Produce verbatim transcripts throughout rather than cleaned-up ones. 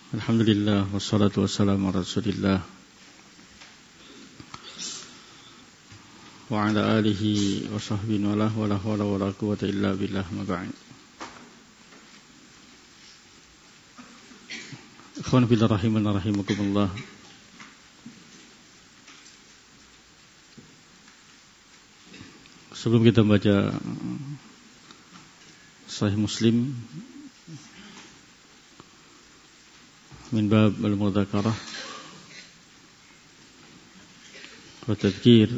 Alhamdulillah wassalatu wassalamu ala Rasulillah wa ala alihi wa sahbihi wa la hawla wa la quwwata illa billah ma ba'd. Ikhwan fillah rahimana rahimakumullah. Sebelum kita baca Sahih Muslim min bab al-mudzakarah wa tadhkir,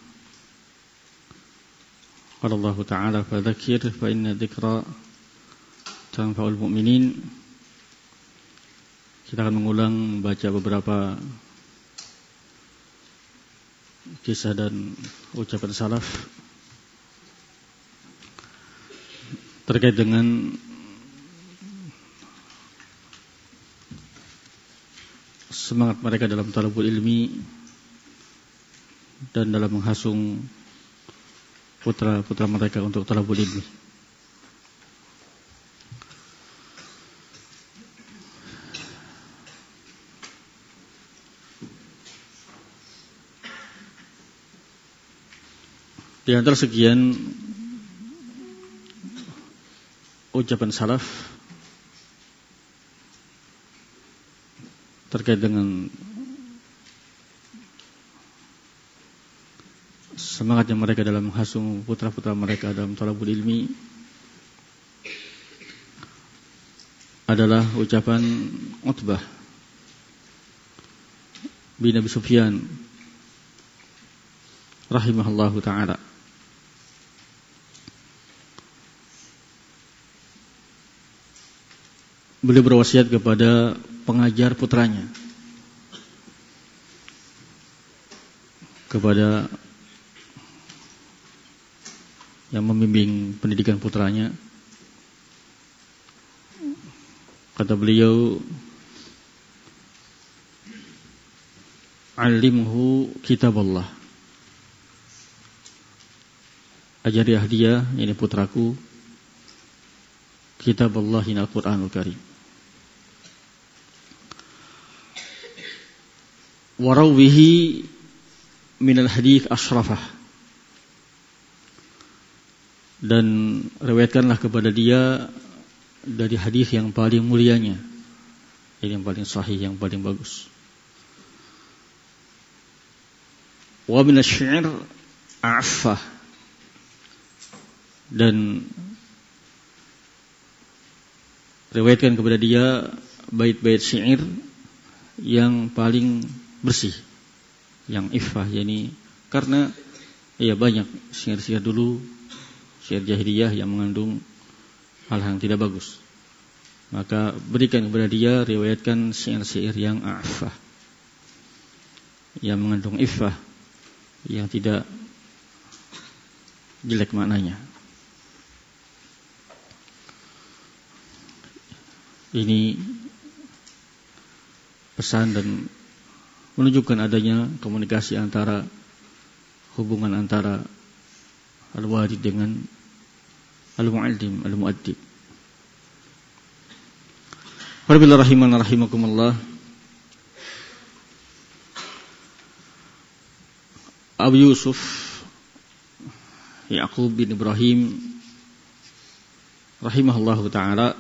qala Allah Ta'ala fadzakir fa inna dzikra tanfa'ul mu'minin. Kita akan mengulang membaca beberapa kisah dan ucapan salaf terkait dengan semangat mereka dalam talabul ilmi dan dalam menghasung putra-putra mereka untuk talabul ilmi. Di antara sekian ucapan salaf terkait dengan semangatnya mereka dalam menghasung putra-putra mereka dalam talabul ilmi adalah ucapan Utbah bin Abi Sufyan rahimahullahu ta'ala. Beliau berwasiat kepada pengajar putranya, kepada yang membimbing pendidikan putranya. Kata beliau, alimhu kitab Allah, ajari dia, ini putraku, kitab Allah in Al-Quranul Karim. Warawihi minal hadith ashrafah, dan riwayatkanlah kepada dia dari hadis yang paling mulianya, yang paling sahih, yang paling bagus. Wa minasy syi'r a'affah, dan riwayatkan kepada dia bait-bait syair yang paling bersih, yang iffah, yakni karena ya banyak syair-syair dulu, syair jahiliyah yang mengandung hal yang tidak bagus. Maka berikan kepada dia, riwayatkan syair-syair yang a'affah, yang mengandung iffah, yang tidak jelek maknanya. Ini pesan dan menunjukkan adanya komunikasi antara, hubungan antara al-walid dengan al-muallim, al-muaddib. Wabillahi rahimana rahimakumullah. Abu Yusuf Ya'qub bin Ibrahim rahimahullahu ta'ala,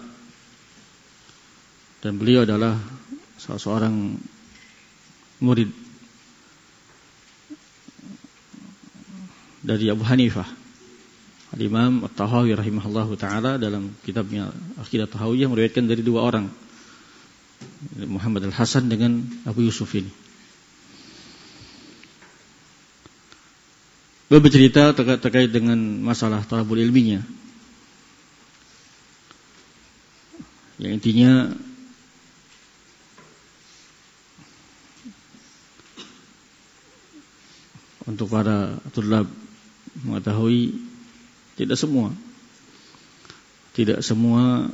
dan beliau adalah salah seorang murid dari Abu Hanifah, Al-Imam At-Tahawi rahimahullahu ta'ala, dalam kitabnya Aqidah Tahawiyah meriwayatkan dari dua orang, Muhammad Al-Hasan dengan Abu Yusuf ini. Beliau bercerita terkait, terkait dengan masalah talabul ilminya, yang intinya untuk para tulab mengetahui tidak semua tidak semua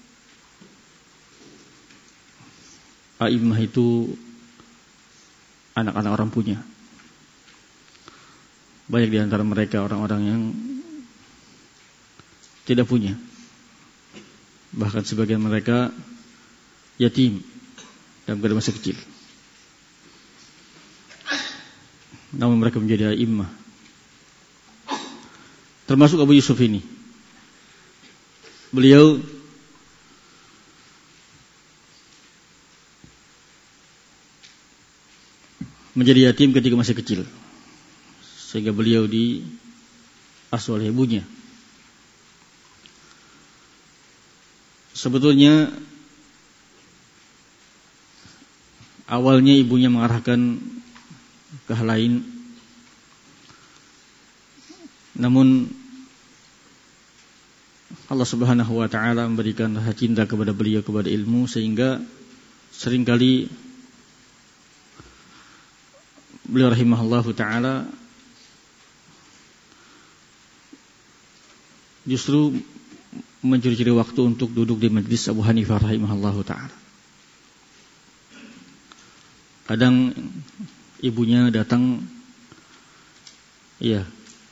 a'immah itu anak-anak orang punya. Banyak di antara mereka orang-orang yang tidak punya. Bahkan sebagian mereka yatim, dalam keadaan masih kecil. Namun mereka menjadi a'immah. Termasuk Abu Yusuf ini. Beliau menjadi yatim ketika masih kecil, sehingga beliau diasuh oleh ibunya. Sebetulnya awalnya ibunya mengarahkan ke hal lain, namun Allah Subhanahu wa taala memberikan rasa cinta kepada beliau kepada ilmu, sehingga seringkali beliau rahimahullahu taala justru mencuri-curi waktu untuk duduk di majlis Abu Hanifah rahimahullahu taala. Kadang ibunya datang, ya,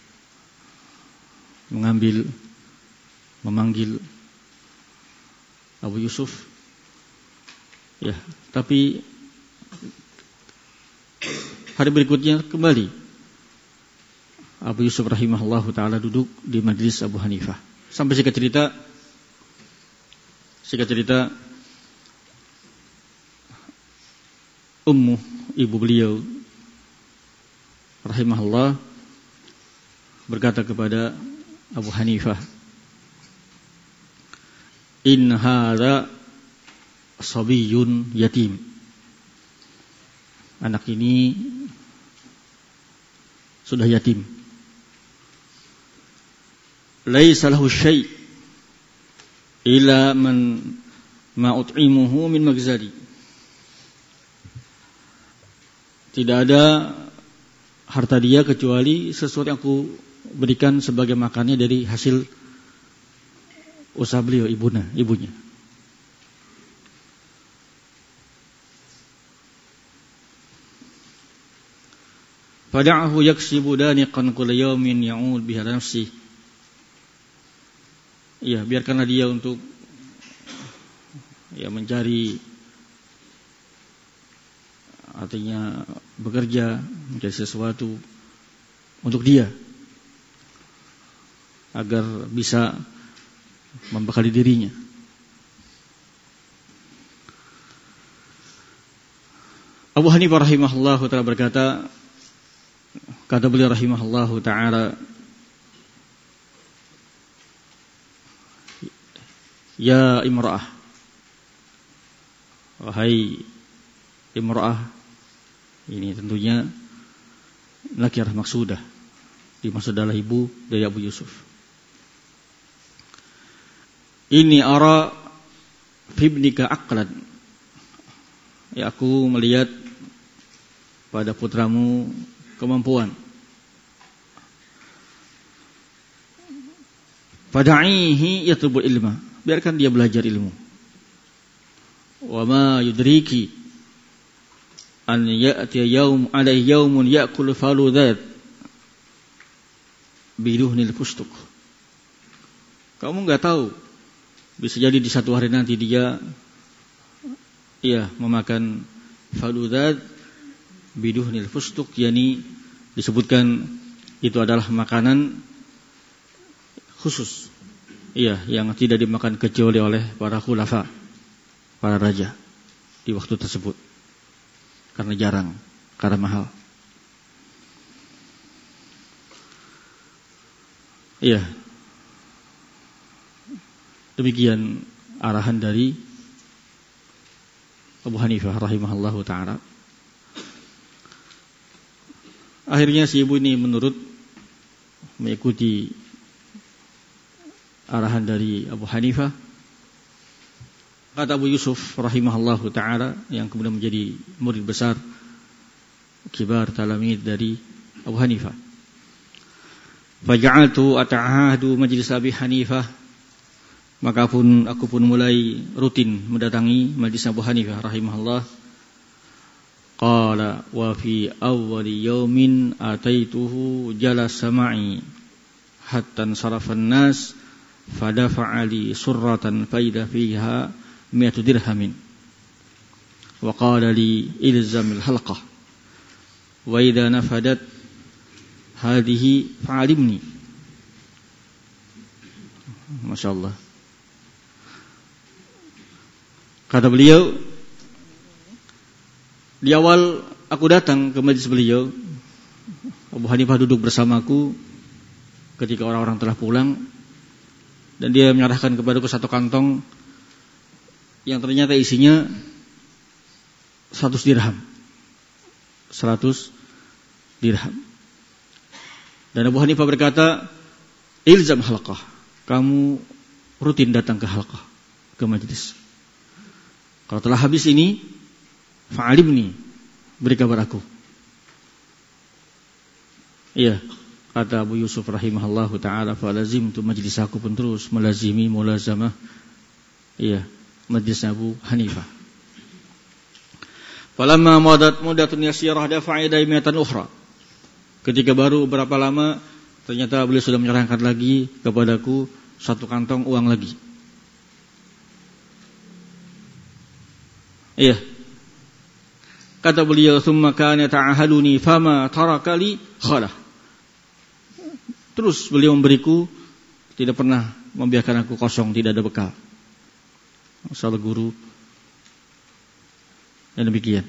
mengambil, memanggil Abu Yusuf, ya, tapi hari berikutnya kembali Abu Yusuf rahimahullahu taala duduk di majlis Abu Hanifah. Sampai singkat cerita, singkat cerita ummu, ibu beliau rahimahullah, berkata kepada Abu Hanifah, in hadza sabiyyun yatim. Anak ini sudah yatim. Laisa lahu syai' illa man ma ut'imuhu min magzali. Tidak ada harta dia kecuali sesuatu yang aku berikan sebagai makannya dari hasil usaha beliau, ibunya, ibunya. Fada'ahu yaksibu daniqan kulla yawmin ya'ud biha nafsi. Ya, biarkanlah dia untuk ya mencari, artinya bekerja, mencari sesuatu untuk dia agar bisa membekali dirinya. Abu Hanifah rahimahullahu ta'ala berkata, kata beliau rahimahullahu ta'ala, ya imra'ah, wahai imra'ah, ini tentunya nakirah maksudah, dimaksud adalah ibu dari Abu Yusuf. Ini ara fibnika aqlan, ya, aku melihat pada putramu kemampuan. Fada'ihi yatlubul ilma, biarkan dia belajar ilmu. Wa ma yudriki an ya'ti yaum alai yaumun ya'kul faludat biduhnil fustuk. Kamu enggak tahu, bisa jadi di satu hari nanti dia iya memakan faludat biduhnil fustuk, yakni disebutkan itu adalah makanan khusus, iya, yang tidak dimakan kecuali oleh para khulafa, para raja di waktu tersebut, karena jarang, karena mahal. Iya, demikian arahan dari Abu Hanifah rahimahullahu ta'ala. Akhirnya si ibu ini menurut, mengikuti arahan dari Abu Hanifah. Kata Abu Yusuf rahimahullahu ta'ala, yang kemudian menjadi murid besar kibar talamid dari Abu Hanifah, faja'altu ata'ahadu majlis Abi Hanifah, maka pun aku pun mulai rutin mendatangi majlis Abu Hanifah rahimahullah. Qala wa fi awwali yawmin ataituhu jalasa ma'i hatta sarafan nas fadafa'a li surratan faida fiha mi'atu dirhamin. wa qala li ilzamil halqah wa idza nafadat hadhihi fa'alimni. Masya Allah. Kata beliau, di awal aku datang ke majelis beliau, Abu Hanifah duduk bersamaku ketika orang-orang telah pulang, dan dia menyerahkan kepadaku satu kantong yang ternyata isinya seratus dirham. Seratus dirham. Dan Abu Hanifah berkata, ilzam halqah, kamu rutin datang ke halqah, ke majelis. Kalau telah habis ini, fa'alimni, beri kabar aku. Iya, kata Abu Yusuf rahimahullahu ta'ala, falazimtu majlis, aku pun terus melazimi mulazamah, iya, majlis Abu Hanifah. Falamma madat mudatun yasirah dafa'a daimatan ukhra. Ketika baru berapa lama, ternyata beliau sudah menyerahkan lagi kepadaku satu kantong uang lagi. Iya. Kata beliau, "Tsumma kana ta'ahaduni fama taraka li khalah." Terus beliau memberiku, tidak pernah membiarkan aku kosong, tidak ada bekal. Masalah guru. Dan demikian.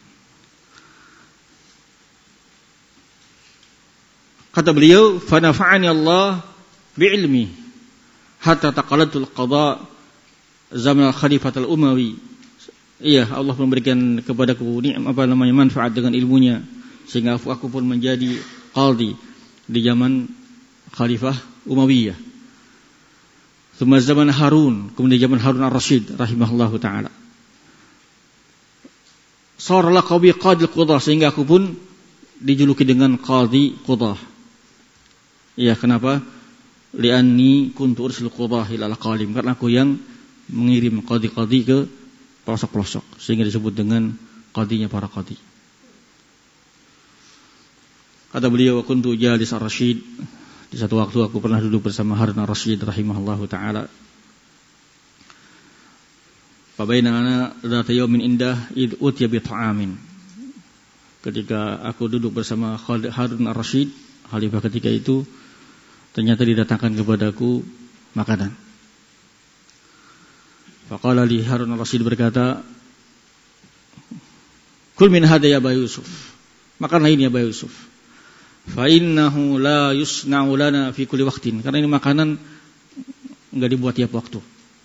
Kata beliau, "Fa nafa'ani Allah bi'ilmi hatta taqallatul qada zaman al-Khalifah al-Umawi." Iya, Allah memberikan kepadaku nikmat apa namanya manfaat dengan ilmunya, sehingga aku, aku pun menjadi qadhi di zaman Khalifah Umayyah. Tsumma zaman Harun, kemudian zaman Harun ar-Rasyid rahimahullahu taala. Sara laqabi qadil qudah, sehingga aku pun dijuluki dengan qadhi qudah. Iya, kenapa? Li'anni kuntu ursil qudah ila al-qalim, karena aku yang mengirim qadhi-qadhi ke pelosok-pelosok, sehingga disebut dengan qadhinya para qadhi. Kata beliau, wa kuntu jalis ar-Rasyid, di satu waktu aku pernah duduk bersama Harun ar-Rasyid rahimahullahu taala. Fa bainana dzata yaumin indah id utiya bi ta'amin. Ketika aku duduk bersama Harun ar-Rasyid, khalifah ketika itu, ternyata didatangkan kepadaku makanan. Faqala li, Harun ar-Rasyid berkata, "Kul min hadha ya Aba Yusuf." Makanlah ini ya Aba Yusuf. Fa innahu la yusna'u lana fi kulli waqtin. Karena ini makanan enggak dibuat tiap waktu.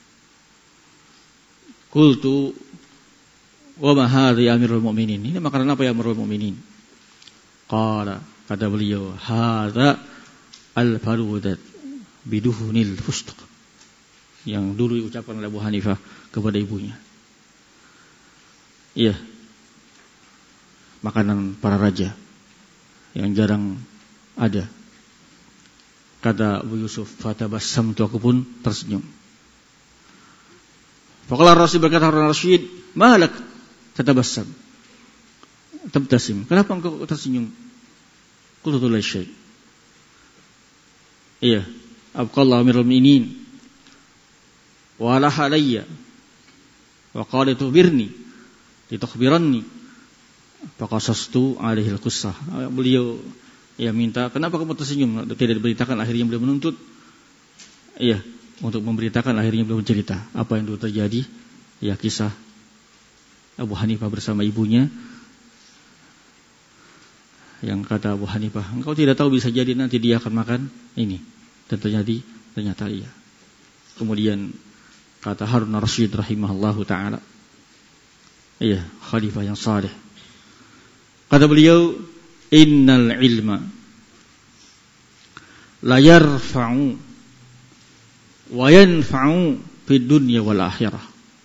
Qultu wa ma hadha ya Amirul Mukminin. Ini makanan apa ya Amirul Mukminin? Qala, kata beliau, hadza al-farudat biduhunil fustaq. Yang dulu diucapkan oleh Abu Hanifah kepada ibunya. Iya. Makanan para raja yang jarang ada. Kata Abu Yusuf, fatabassamtu, aku pun tersenyum. Faqala ar-Rasyid, berkata Harun ar-Rasyid, malak tatabassam tabtasim, kenapa engkau tersenyum? Qultu la syai'. Iya, abqallahu amirul mu'minin wa la halayya wa qala tubirni litukhbiranni faqasastu alaihi al-qissah. Beliau ya minta, kenapa kamu tersenyum? Tidak diberitakan, akhirnya beliau menuntut, iya, untuk memberitakan, akhirnya beliau bercerita apa yang dulu terjadi, ya, kisah Abu Hanifah bersama ibunya, yang kata Abu Hanifah, engkau tidak tahu, bisa jadi nanti dia akan makan ini, dan terjadi, ternyata iya. Kemudian kata Harun ar-Rasyid rahimahullahu ta'ala, iya, khalifah yang saleh, kata beliau, innal ilma la yarfa'u wa yanfa'u fid dunya wal akhirah.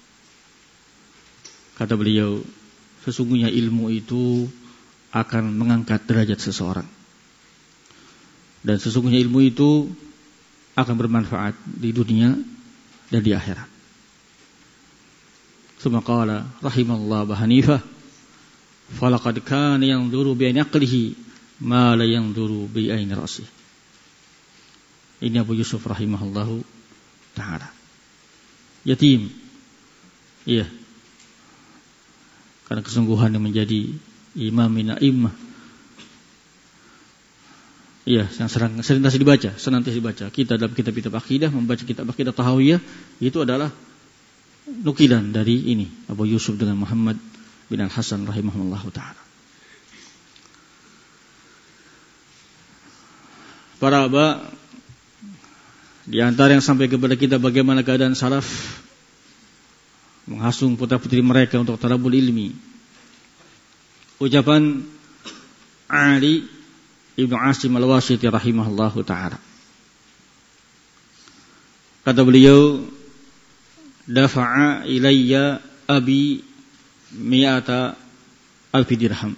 Kata beliau, sesungguhnya ilmu itu akan mengangkat derajat seseorang, dan sesungguhnya ilmu itu akan bermanfaat di dunia dan di akhirat. Tsumma qala rahimallahu Abu Hanifah, falaqad kana yanzuru bi aqlihi ma la yanzuru bi aini ra'sihi. Ini Abu Yusuf rahimahullahu ta'ala, yatim, iya, karena kesungguhannya menjadi imam min a'immah. Iya, yang sering senantiasa dibaca, senantiasa dibaca. Kita dalam kitab-kitab akidah membaca kitab akidah Tahawiyah itu adalah nukilan dari ini Abu Yusuf dengan Muhammad bin Al-Hasan rahimahullahu taala. Para aba, di antara yang sampai kepada kita bagaimana keadaan salaf menghasung putra-putri mereka untuk talabul ilmi. Ucapan Ali Ibnu Asim Al-Wasiti rahimahullahu ta'ala. Kata beliau, dafa'a ilayya abi mi'ata alfi dirham.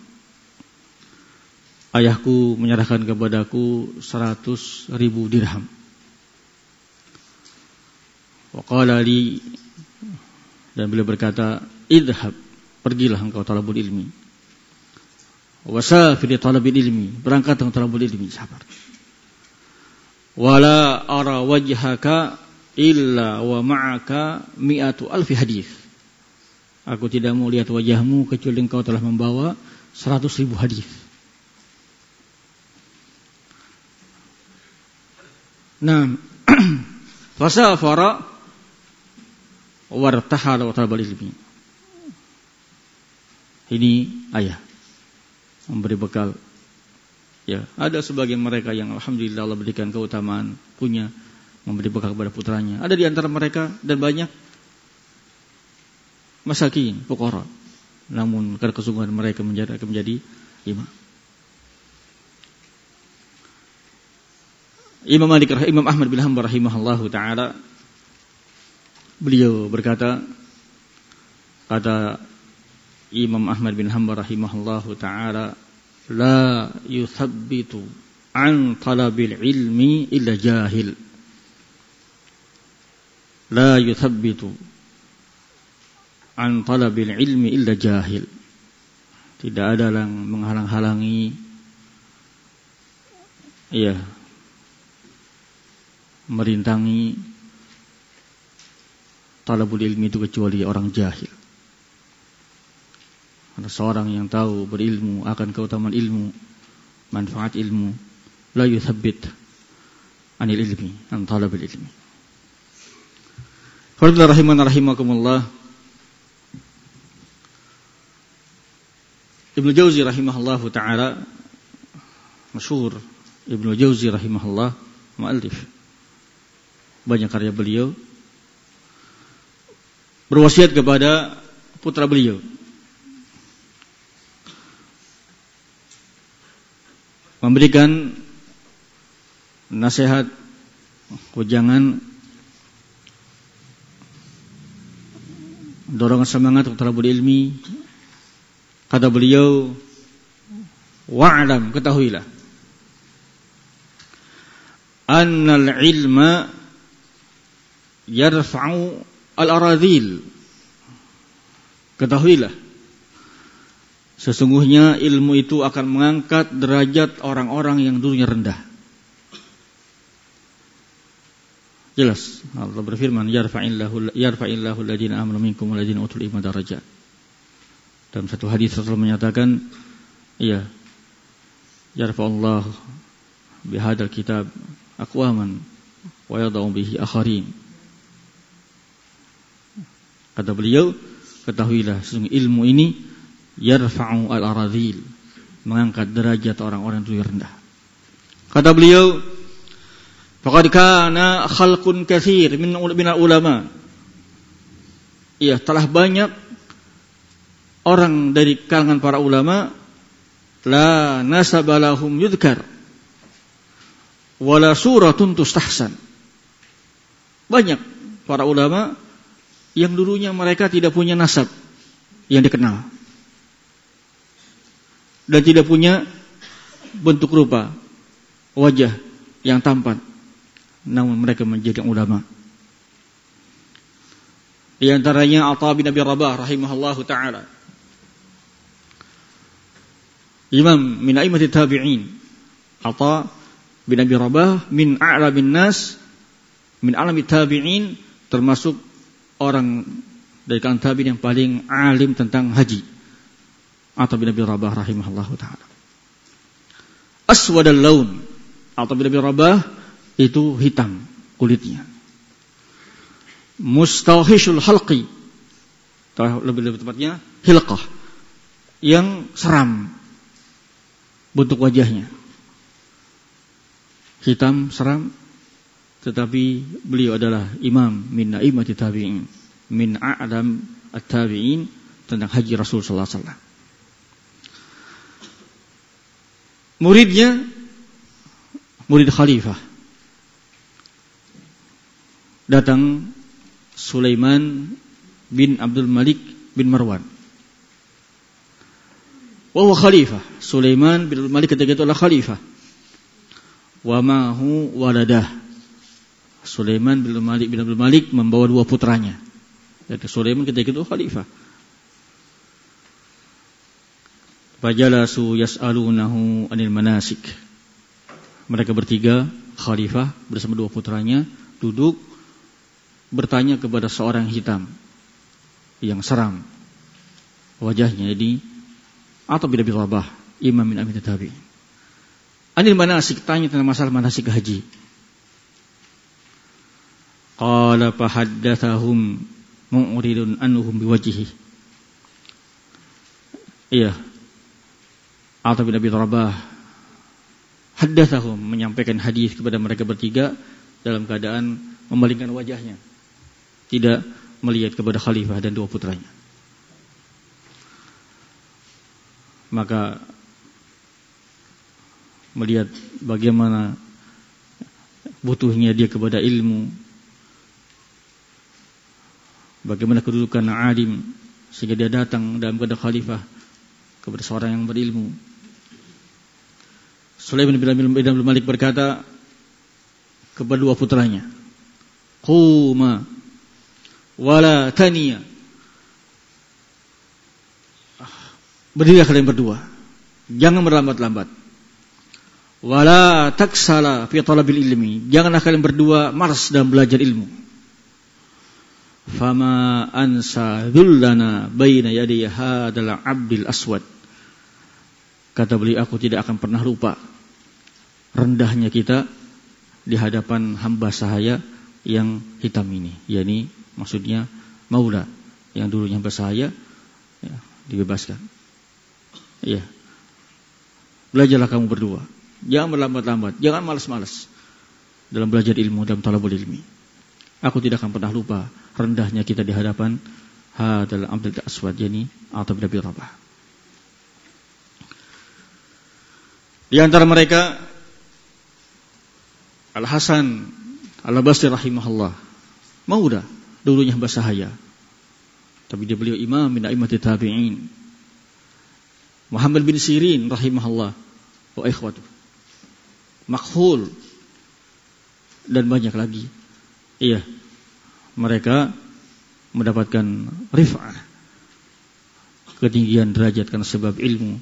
Ayahku menyerahkan kepadaku seratus ribu dirham. Wa qala li, dan beliau berkata, idhab, pergilah engkau talabul ilmi. Wasafir talabil ilmi, berangkat untuk talabul ilmi, sabar. Wala ara wajhaka illa wa ma'aka mi'atu alfi hadis. Aku tidak mau lihat wajahmu kecuali engkau telah membawa seratus ribu hadis. Nah, fasafara wartahala wa talabul ilmi. Ini ayah memberi bekal. Ya, ada sebagian mereka yang alhamdulillah Allah berikan keutamaan, punya memberi bekal kepada putranya. Ada di antara mereka dan banyak masakin, fuqara. Namun karena kesungguhan mereka menjadi menjadi imam. Imam Malik, Imam Ahmad bin Hanbal rahimahullahu taala, beliau berkata, kata Imam Ahmad bin Hanbal rahimahullahu ta'ala, la yuthabbitu an talabil ilmi illa jahil. La yuthabbitu an talabil ilmi illa jahil. Tidak ada yang menghalang-halangi, ya, merintangi talabul ilmi itu kecuali orang jahil. Ada seorang yang tahu berilmu akan keutamaan ilmu, manfaat ilmu, la yuthabbit anil ilmi, an talabil ilmi. Fadlan rahiman rahimakumullah. Ibnu Jauzi rahimahullahu taala, masyhur Ibnu Jauzi rahimahullah, muallif. Banyak karya beliau. Berwasiat kepada putra beliau, memberikan nasihat, wejangan, dorongan semangat untuk talabul ilmi. Kata beliau, wa'lam, ketahuilah, annal ilma yarfa'u al-aradhil. Ketahuilah, sesungguhnya ilmu itu akan mengangkat derajat orang-orang yang dulunya rendah. Jelas Allah berfirman, yarfa'illahu yarfa'illahu alladziina aamanu minkum walladziina utul ilma darajat. Dalam satu hadis Rasulullah menyatakan, iya, yarfa'ullahu bihadzal kitab aqwaman wa yadh'u bihi akharin. Kata beliau, ketahuilah sesungguhnya ilmu ini yarfa'u al-aradhil, mengangkat derajat orang-orang yang rendah. Kata beliau, faqad kana khalqun katsir min ulama. Iya, telah banyak orang dari kalangan para ulama, la nasaba lahum yudhkar wala suratun tustahsan. Banyak para ulama yang dulunya mereka tidak punya nasab yang dikenal dan tidak punya bentuk rupa, wajah yang tampan, namun mereka menjadi ulama. Di antaranya Atha bin Abi Rabah rahimahullahu taala, imam min a'immatit tabi'in. Atha bin Abi Rabah min a'lamin nas, min a'lamit tabi'in, termasuk orang dari kalangan tabi'in yang paling alim tentang haji, Atha bin Abi Rabah rahimahullahu taala. Aswadal laun, Atha bin Abi Rabah itu hitam kulitnya. Mustahishul halqi, lebih lebih tepatnya hilqah, yang seram bentuk wajahnya. Hitam seram, tetapi beliau adalah imam min a'immati tabi'in, min a'lam at-tabi'in tentang haji Rasul sallallahu alaihi wasallam. Muridnya murid khalifah. Datang Sulaiman bin Abdul Malik bin Marwan. Wa huwa khalifah. Sulaiman bin Abdul Malik ketika itu adalah khalifah. Wa ma'hu waladah. Sulaiman bin Abdul Malik bin Abdul Malik membawa dua putranya. Jadi Sulaiman ketika itu khalifah. Fajalasu yas'alunahu anil manasik. Mereka bertiga, khalifah bersama dua putranya, duduk bertanya kepada seorang hitam yang seram wajahnya. Jadi Atha bin Abi Rabah, imam min a'immati tabi'in. Anil manasik, tanya tentang masalah manasik haji. Qala fa haddatsahum mu'ridun anhum biwajhihi. Iya. Atha bin Abi Rabah haddatsahum, menyampaikan hadis kepada mereka bertiga dalam keadaan memalingkan wajahnya, tidak melihat kepada khalifah dan dua putranya. Maka melihat bagaimana butuhnya dia kepada ilmu, bagaimana kedudukan alim, sehingga dia datang dalam keadaan khalifah kepada seorang yang berilmu. Sulaiman bin Abdul Malik berkata kepada dua putranya, quma wala taniya. Berdirilah kalian berdua, jangan berlambat-lambat. Wala taksala fi talabil ilmi, janganlah kalian berdua malas dalam belajar ilmu. Fama ansa dhullana baina yadi hadal abdil aswad. Kata beliau, aku tidak akan pernah lupa rendahnya kita di hadapan hamba sahaya yang hitam ini. Yani maksudnya Maula yang dulunya hamba sahaya, ya, dibebaskan. Iya. Belajarlah kamu berdua, jangan berlambat-lambat, jangan malas-malas dalam belajar ilmu, dalam talabul ilmi. Aku tidak akan pernah lupa rendahnya kita di hadapan hadal abdul aswad, yani Atha bin Abi Rabah. Di antara mereka Al-Hasan Al-Basri rahimahullah, Maula dulunya hamba sahaya, tapi dia beliau imam min a'immati tabi'in. Muhammad bin Sirin rahimahullah wa ikhwatu, Makhul, dan banyak lagi. Iya, mereka mendapatkan rif'ah, ketinggian derajat karena sebab ilmu.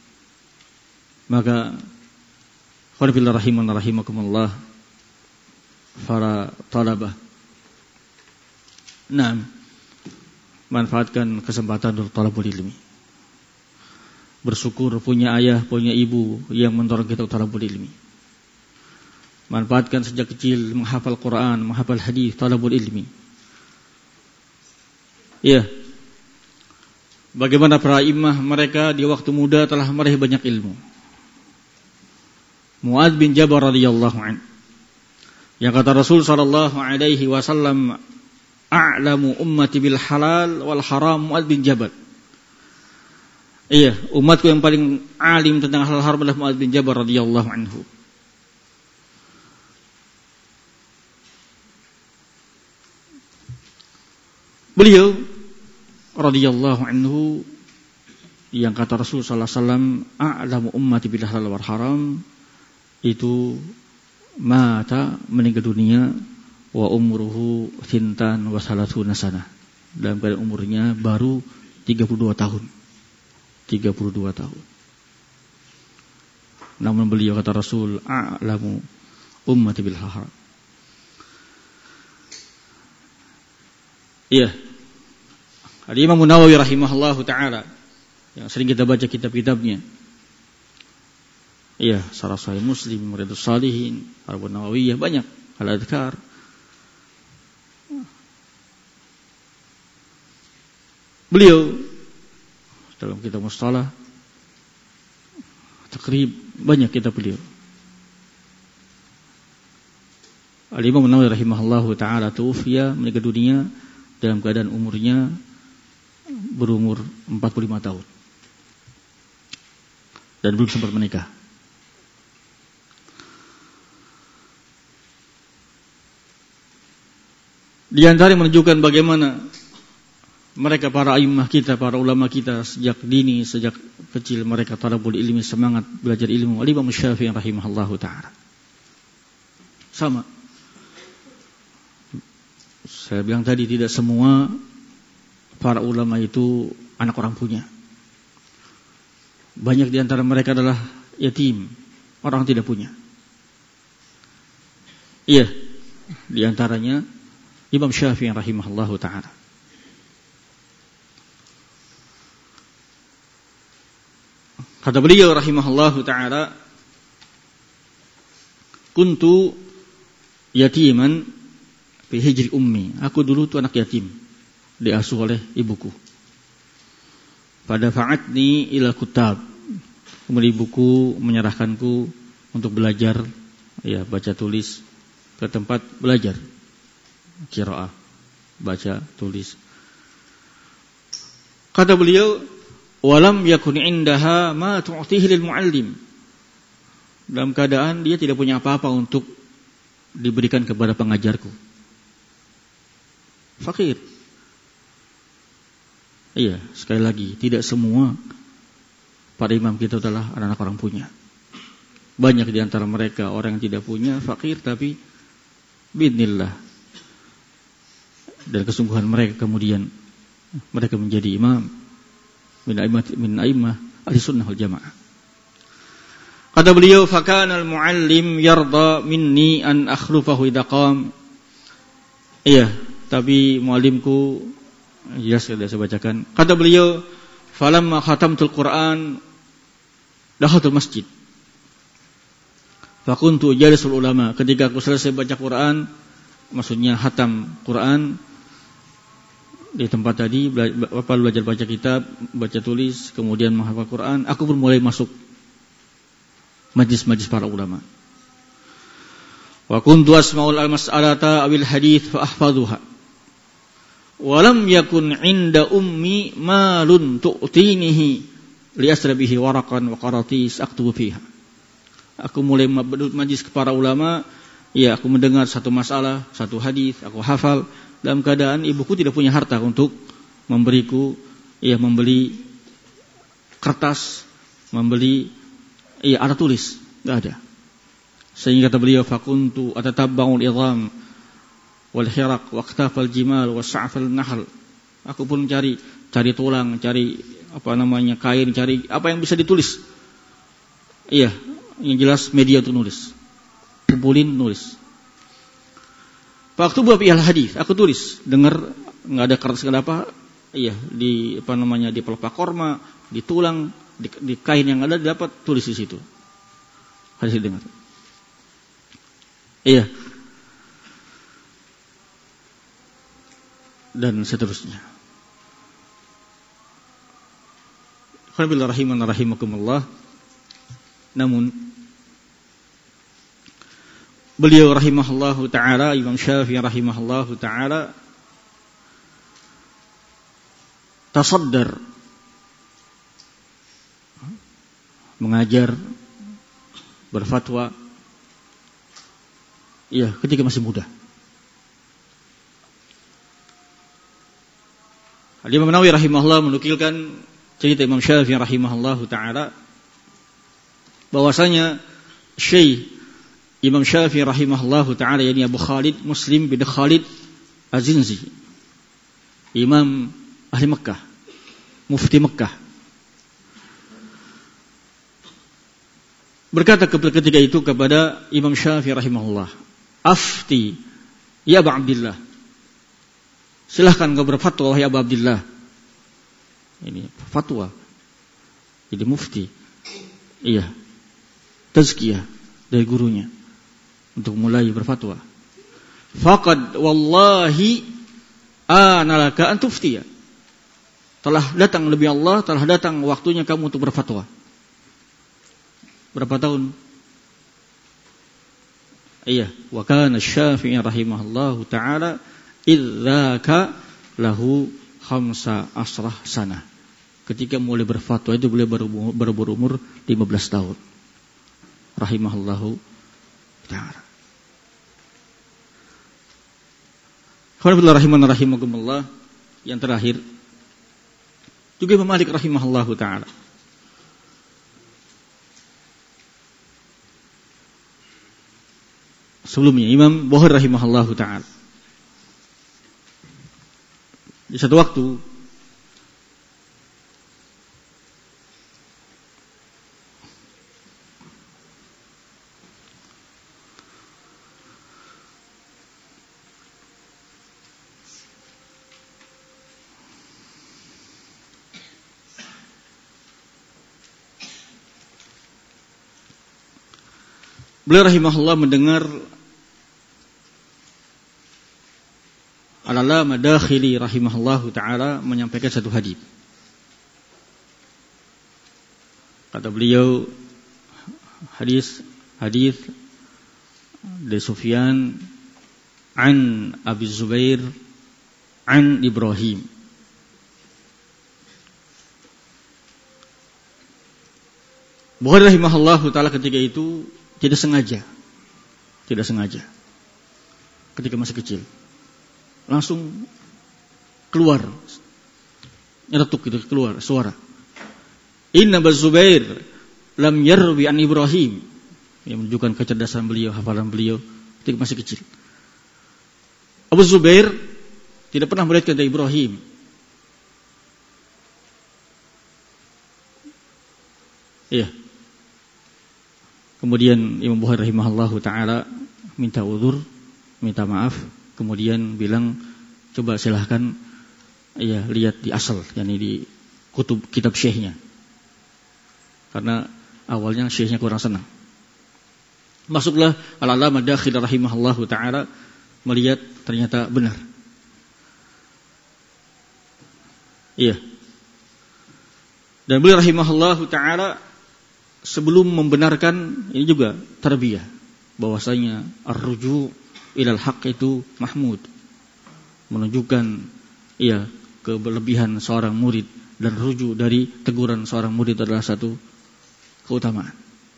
Maka qul rahiman rahimakumullah, para talabah, nah, manfaatkan kesempatan untuk talabul ilmi. Bersyukur punya ayah, punya ibu yang mendorong kita untuk talabul ilmi. Manfaatkan sejak kecil menghafal Quran, menghafal hadis, talabul ilmi. Ya, bagaimana para imam mereka di waktu muda telah meraih banyak ilmu. Mu'adz bin Jabal radhiyallahu anhu, yang kata Rasul sallallahu alaihi wasallam, a'lamu ummati bil halal wal haram Mu'adz bin Jabal. Iya, umatku yang paling alim tentang hal haram adalah Mu'adz bin Jabal radhiyallahu anhu. Beliau radhiyallahu anhu yang kata Rasul sallallahu alaihi wasallam, a'lamu ummati bil halal wal haram, itu mata, meninggal dunia, wa umruhu thintan wa salasuna sanah, dalam keadaan umurnya baru tiga puluh dua tahun. tiga puluh dua tahun. Namun beliau kata Rasul, a'lamu ummati bil haram. Iya. Al-Imam Nawawi rahimahullahu taala yang sering kita baca kitab-kitabnya. Iya, Syarah Sahih Muslim, Riyadhus Shalihin, Arba'un Nawawiyah, banyak al-adhkar. Beliau dalam kitab Mustalah, Taqrib, banyak kitab beliau. Al-Imam An-Nawawi rahimahullahu ta'ala tuwfiya, meninggal dunia dalam keadaan umurnya berumur empat puluh lima tahun dan belum sempat menikah. Di antara yang menunjukkan bagaimana mereka para a'immah kita, para ulama kita sejak dini, sejak kecil mereka talabul ilmi, semangat belajar ilmu. Al-Imam Syafi'i rahimahullahu ta'ala. Sama. Saya bilang tadi, tidak semua para ulama itu anak orang punya. Banyak di antara mereka adalah yatim, orang tidak punya. Iya, di antaranya Imam Syafi'i rahimahullahu ta'ala. Kata beliau rahimahullahu ta'ala, kuntu yatiman fi hijri ummi. Aku dulu tuh anak yatim, diasuh oleh ibuku. Pada fa'atni ila kutab. Kemudian ibuku menyerahkanku untuk belajar, ya, baca tulis, ke tempat belajar qiraah, baca tulis. Kata beliau, walam yakun indaha ma tu'tihi lil muallim. Dalam keadaan dia tidak punya apa-apa untuk diberikan kepada pengajarku. Fakir. Iya, sekali lagi, tidak semua para imam kita adalah anak-anak orang punya. Banyak di antara mereka orang yang tidak punya, fakir, tapi biidznillah, dan kesungguhan mereka kemudian mereka menjadi imam min a'immah min a'immah ahli sunnah wal jamaah. Kata beliau, fakana al-muallim yarda minni an akhlufahu idza qam. Iya, tapi muallimku, jelas sudah saya bacakan. Kata beliau, falamma khatamtul Quran dakhaltul masjid. Fa kuntu jalisul ulama. Ketika aku selesai baca Quran, maksudnya khatam Quran di tempat tadi, Bapak belajar baca kitab, baca tulis, kemudian menghafal Quran, aku pun mulai masuk majlis-majlis para ulama. Wa kuntu asma'ul al-mas'alata awil hadits fa ahfazuha. Wa lam yakun 'inda ummi malun tu'tinihi li asrabihi waraqan wa qaratis aktubu fiha. Aku mulai majlis ke para ulama, ya, aku mendengar satu masalah, satu hadis, aku hafal, dalam keadaan ibuku tidak punya harta untuk memberiku, ya, membeli kertas, membeli, ya, alat tulis, enggak ada. Sehingga kata beliau, fakuntu atatabba'ul idham wal hiraq wa aktafal jimal wa sa'fal nahl. Aku pun cari cari tulang, cari apa namanya kain, cari apa yang bisa ditulis. Iya, yang jelas media untuk nulis. Kumpulin, nulis. Waktu buat al hadis, aku tulis, dengar nggak ada kertas nggak ada apa, iya, di apa namanya di pelepah korma, di tulang, di, di kain yang ada dapat tulis di situ. Hadis dengar. Iya. Dan seterusnya. Alhamdulillah rahiman rahimakumullah. Namun beliau rahimahullahu ta'ala, Imam Syafi'i rahimahullahu ta'ala, tasaddar, mengajar, berfatwa, ya, ketika masih muda. Al-Imam Nawawi rahimahullah menukilkan cerita Imam Syafi'i rahimahullahu ta'ala bahwasanya Syekh Imam Syafi'i rahimahullahu ta'ala, yakni Abu Khalid Muslim bin Khalid Az-Zinzi, Imam ahli Mekah, mufti Mekah, berkata ketika itu kepada Imam Syafi'i rahimahullah, afti ya Abu Abdillah, silahkan kau berfatwa wahai Abu Abdillah. Ini fatwa, jadi mufti. Iya, tazkiyah dari gurunya untuk mulai berfatwa. Faqad wallahi analaka an tuftiya. Telah datang lebih Allah, telah datang waktunya kamu untuk berfatwa. Berapa tahun? Iya, wa kana Syafi'i rahimahullahu taala idzaka lahu khamsa asrah sanah. Ketika mulai berfatwa itu beliau baru, baru berumur lima belas tahun. Rahimahullahu ta'ala. Alhamdulillah rahimana rahimakumullah. Yang terakhir juga Imam Malik rahimahullahu ta'ala. Sebelumnya Imam Bukhari rahimahullahu ta'ala. Di satu waktu beliau rahimahullah mendengar Al-Allamah Dakhili rahimahullahu ta'ala menyampaikan satu hadis. Kata beliau, hadis hadis dari Sufyan an Abi Zubair an Ibrahim. Bukhari rahimahullahu ta'ala ketika itu tidak sengaja, tidak sengaja, ketika masih kecil, langsung keluar, nyeretuk gitu, keluar suara. Inna Abu Zubair lam yarwi an Ibrahim, yang menunjukkan kecerdasan beliau, hafalan beliau ketika masih kecil. Abu Zubair tidak pernah meriwayatkan dari Ibrahim. Iya. Kemudian Imam Bukhari rahimahullahu ta'ala minta uzur, minta maaf, kemudian bilang, coba silahkan ya lihat di asal, yakni di kutub kitab syekhnya. Karena awalnya syekhnya kurang senang. Masuklah Al-Allamah Dakhili rahimahullahu ta'ala, melihat ternyata benar. Iya. Dan beliau rahimahullahu ta'ala sebelum membenarkan, ini juga tarbiyah, bahwasanya ar-ruju' ilal haq itu mahmud, menunjukkan ya kelebihan seorang murid, dan rujuk dari teguran seorang murid adalah satu keutamaan.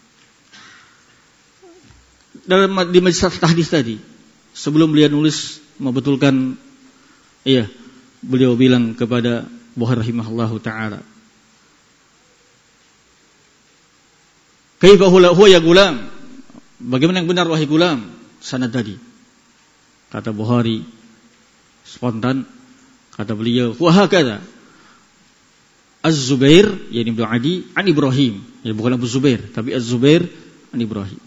Dalam di majelis tahdits tadi, sebelum beliau nulis membetulkan, iya, beliau bilang kepada Bukhari rahimahullahu ta'ala, kaifa huwa ya gulam, bagaimana yang benar wahai gulam, sanad tadi. Kata Bukhari spontan, kata beliau, wa hakadha Az-Zubair, yani Ibnu Adi, an Ibrahim, ya bukan Abu Zubair, tapi Az-Zubair an Ibrahim.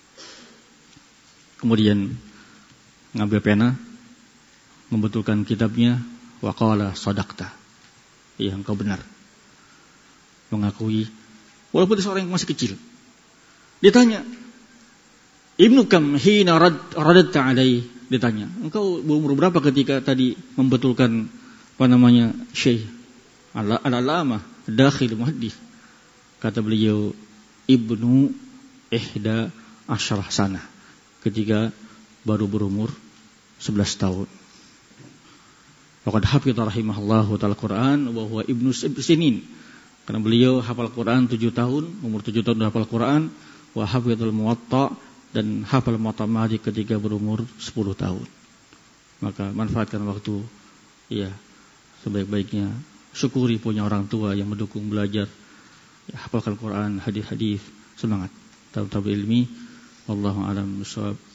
Kemudian ngambil pena, membetulkan kitabnya, wa qala sadaqta, ya engkau benar, mengakui walaupun seorang yang masih kecil. Ditanya, Ibnu kam hina rad, radadta alai, ditanya, engkau berumur berapa ketika tadi membetulkan apa namanya Syekh Al-Allamah Dakhili Muhaddits? Kata beliau, Ibnu ihda asyarah sana, ketika baru berumur sebelas tahun. Waqad hafidha rahimahullahu ta'ala Quran wa huwa ibnu sinin, karena beliau hafal Quran tujuh tahun, umur tujuh tahun hafal Quran. Wa hafidhul Muwatta, dan hafal Muwatta Malik ketika berumur sepuluh tahun. Maka manfaatkan waktu, ya, sebaik-baiknya. Syukuri punya orang tua yang mendukung belajar, ya, hafalkan Quran, hadis-hadis, semangat. Talab ilmi, wallahu a'lam bishawab.